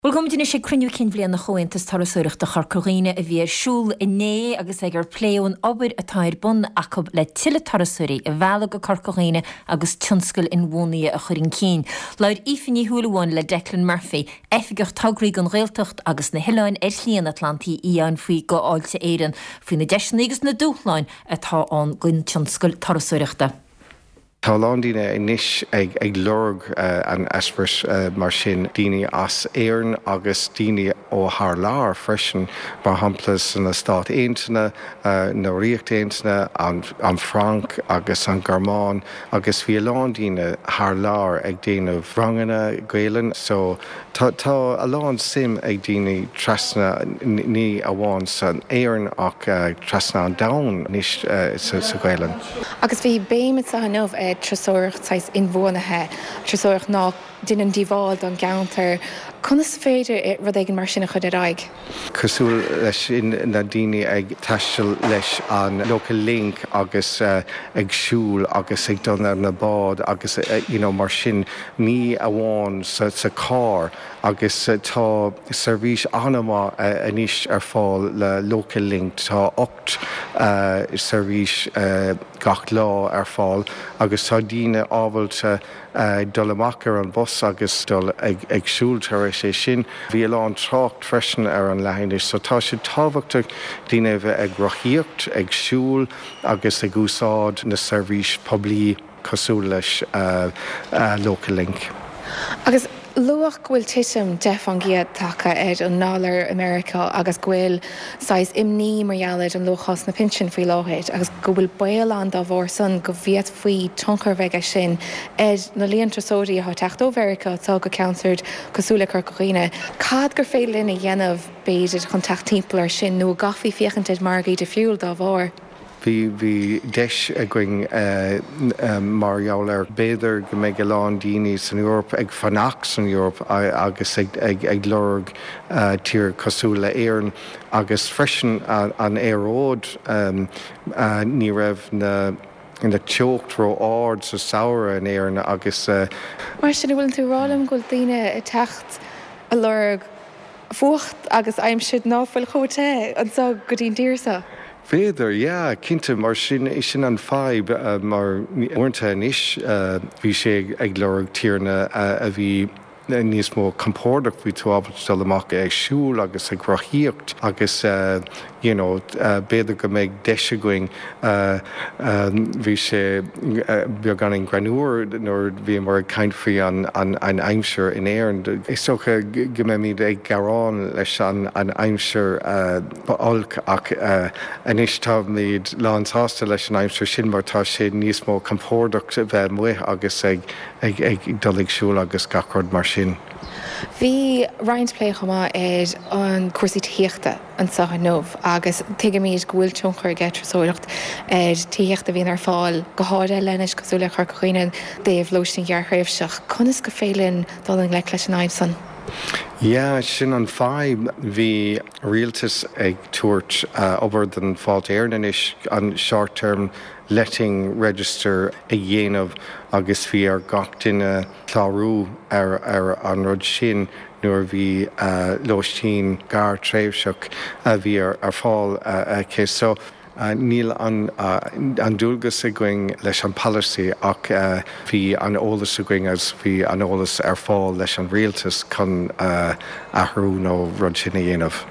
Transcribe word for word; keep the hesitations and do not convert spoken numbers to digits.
Bhil gomdíine sé cruniú cin bblion na chointas tarasúireach de charcóíine a bhí siúl inné agus ag gur pléún obair atáir bun acu le tiile tarasúirí a bhela go carcóíine agus tionscail in bhnaí a chuirn cín. Leir ifinní thuúlaháin le Declan Murphy, effigur tagraí an réaltacht agus na hiileáin ar Llíon Atlantaí íon faoi go áilte éireann faoi na deisna agus na dúchláin atá an gcuin tionscail tarasúireachta. Tá lándaine inis ag, ag lorg uh, an espers uh, mar sin daoine as éireann agus daoine ó thar lár freisin mar hamplas na Stát Aontaithe, uh, na Ríocht Aontaithe, an, an Franc agus an Garmán, agus bhí lándaine thar lár ag déanamh rangana Gaelan, so tá, tá a lán sim ag daoine trasna ní a bháin san éireann ach uh, trasna an dain níos uh, sa, sa Gaelan. Agus bhí béimid sa hanmh é trasóireacht sais in bhuanathe, trasóireacht ná duine díbháil don gaantar. Conas féidir rud ag an mar sinna chud aig? Cosúil leis in na daoine ag taisteal leis an local link agus uh, ag siúl agus ag don ar na bád agus uh, you know, mar sin ní a bháin sa, sa cá agus uh, tá servís anama uh, aníis ar fáil le local link tá ocht uh, servís uh, gach lá ar fáil agus tá daoine ábhailte uh, dul amach ar an bus agus dul ag, ag siúltar sé sin bhí an trácht freisin ar an leithnis, so tá sé tábhachtach daoine bheith ag roithíocht ag siúl agus ag úsáid na servís poblí cosúil leis uh, uh, local link. Agus luach bhfuil tiitim def an giad tacha ar an nálar America agus bhfuil sais imní marghealad an luchas na pinsin faoi láthid agus go bhfuil bail an dá bhór san go bhíad faoi tionchar bheith sin ar na líon trasóirí a techt ó Verica tá go countard cosúla carcóíine. Cad gur féile lena dhéanamh beidir chun techt timppla sin nó gafií fiochantaid margaí de fiúil dá bhór. Bhí bhí deis a going uh, um, margheall ar béidir go méid go lán daoine san Eorp ag fanach san Eorp agus ag, ag, ag lorg uh, tír cosúla éireann agus freisin an, an éród um, uh, ní raibh na in the teocht ro áard sa saoire an éireann agus uh, Mar sin bhfuil tú rálam go daoine a techt a lorg fuacht agus aim siad náfuil chóte an sa go dtíon díirsa. Féidir, ja, cinnte mar sin is sin an feib uh, mar orinthe inis uh, bhí sé ag lorg tíorna uh, a bhí níos mó compórdaach bhí tú ábhail amach ag siúl agus ag roithíocht agus uh, you know, uh, béidir go méid deise going uh, um, bhí sé uh, beag an granúir nóir bhí mar caint faoi an, an, an aimseir in éireann. Is socha go mé míad ag garrán leis an, an aimseir uh, olc ach uh, anis tá míad lánsásta leis an aimseir sin mar tá sé níos mó compórdaach bheith muoth agus ag, ag, ag dul ag siúl agus gachard mar sin. Bhí Ryan's play chumá ar an cuasaí tíochta an sacha nómh agus tuige míad go bhfuil tionchar ag trasóireacht ar tíochta bhíon ar fáil go háda lenis cosúla carcóíine déobh loisting gearchraibhseach. Conas go félinn dul an le leis an aimsan? Ja, sin an feib hí rialtas ag tuairt uh, obair den fáilt éireann is an short-term letting register a dhéanamh agus bhí ar gach duine chlárú ar, ar an rud sin nuair bhí uh, loistín gar tréimhseach a bhí ar, ar fáil uh, uh, so Uh, níl an, uh, an dúlgas a going leis an policy ach uh, bhí an ólas a going as bhí an ólas ar fáil leis an rialtas chun uh, athrú nó rud sin a dhéanamh.